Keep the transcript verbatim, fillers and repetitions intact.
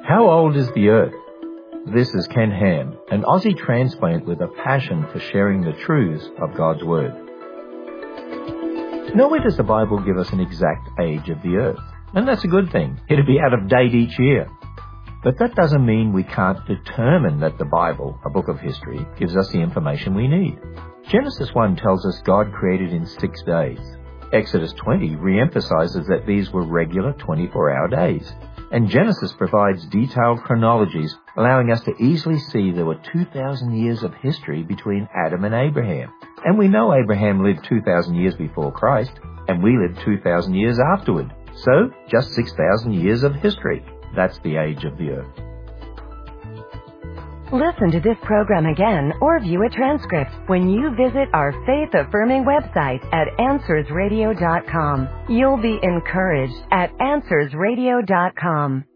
How old is the Earth? This is Ken Ham, an Aussie transplant with a passion for sharing the truths of God's Word. Nowhere does the Bible give us an exact age of the Earth, and that's a good thing. It'll be out of date each year. But that doesn't mean we can't determine that the Bible, a book of history, gives us the information we need. Genesis one tells us God created in six days. Exodus twenty re-emphasizes that these were regular twenty-four hour days. And Genesis provides detailed chronologies, allowing us to easily see there were two thousand years of history between Adam and Abraham. And we know Abraham lived two thousand years before Christ, and we lived two thousand years afterward. So, just six thousand years of history. That's the age of the Earth. Listen to this program again or view a transcript when you visit our faith-affirming website at answers radio dot com. You'll be encouraged at answers radio dot com.